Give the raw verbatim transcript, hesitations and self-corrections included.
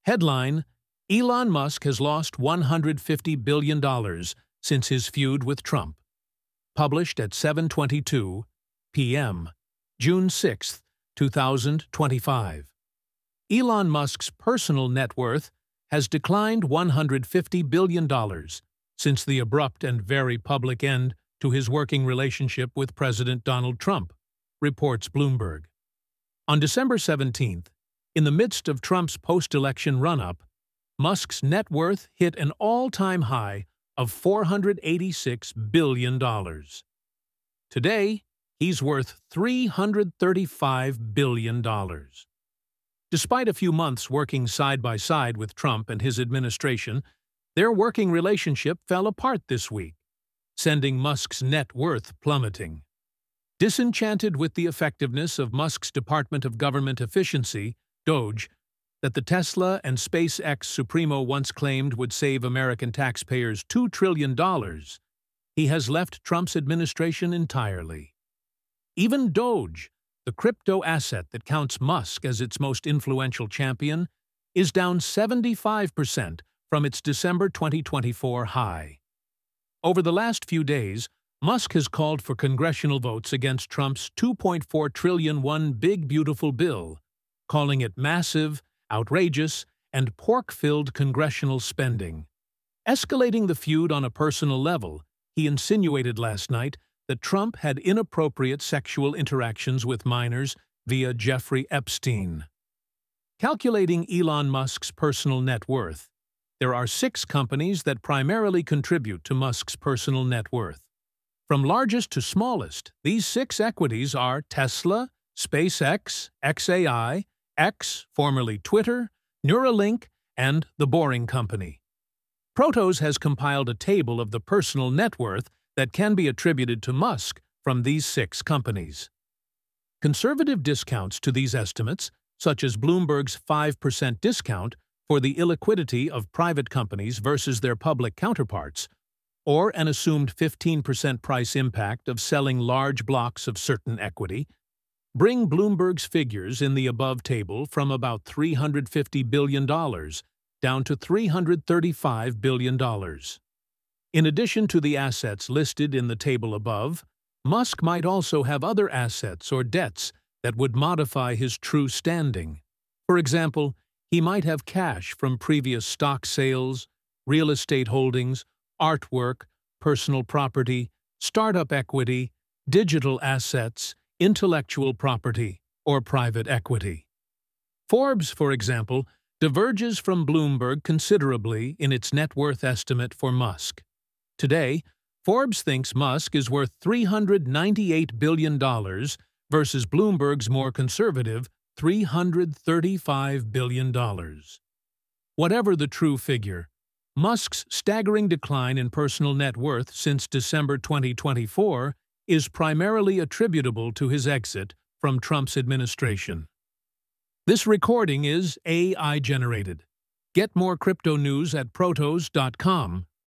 Headline: Elon Musk has lost one hundred fifty billion dollars since his feud with Trump. Published at seven twenty-two p m, June sixth, two thousand twenty-five. Elon Musk's personal net worth has declined one hundred fifty billion dollars since the abrupt and very public end to his working relationship with President Donald Trump, reports Bloomberg. On December seventeenth, in the midst of Trump's post-election run-up, Musk's net worth hit an all-time high of four hundred eighty-six billion dollars. Today, he's worth three hundred thirty-five billion dollars. Despite a few months working side by side with Trump and his administration, their working relationship fell apart this week, sending Musk's net worth plummeting. Disenchanted with the effectiveness of Musk's Department of Government Efficiency, DOGE, that the Tesla and SpaceX Supremo once claimed would save American taxpayers two trillion dollars, he has left Trump's administration entirely. Even Doge, the crypto asset that counts Musk as its most influential champion, is down seventy-five percent from its December twenty twenty-four high. Over the last few days, Musk has called for congressional votes against Trump's two point four trillion dollars One Big Beautiful Bill, calling it massive, outrageous, and pork-filled congressional spending. Escalating the feud on a personal level, he insinuated last night that Trump had inappropriate sexual interactions with minors via Jeffrey Epstein. Calculating Elon Musk's personal net worth, there are six companies that primarily contribute to Musk's personal net worth. From largest to smallest, these six equities are Tesla, SpaceX, X A I, X, formerly Twitter, Neuralink, and The Boring Company. Protos has compiled a table of the personal net worth that can be attributed to Musk from these six companies. Conservative discounts to these estimates, such as Bloomberg's five percent discount for the illiquidity of private companies versus their public counterparts, or an assumed fifteen percent price impact of selling large blocks of certain equity, bring Bloomberg's figures in the above table from about three hundred fifty billion dollars down to three hundred thirty-five billion dollars. In addition to the assets listed in the table above, Musk might also have other assets or debts that would modify his true standing. For example, he might have cash from previous stock sales, real estate holdings, artwork, personal property, startup equity, digital assets, intellectual property, or private equity. Forbes, for example, diverges from Bloomberg considerably in its net worth estimate for Musk. Today, Forbes thinks Musk is worth three hundred ninety-eight billion dollars versus Bloomberg's more conservative three hundred thirty-five billion dollars. Whatever the true figure, Musk's staggering decline in personal net worth since December twenty twenty-four is primarily attributable to his exit from Trump's administration. This recording is A I generated. Get more crypto news at protos dot com.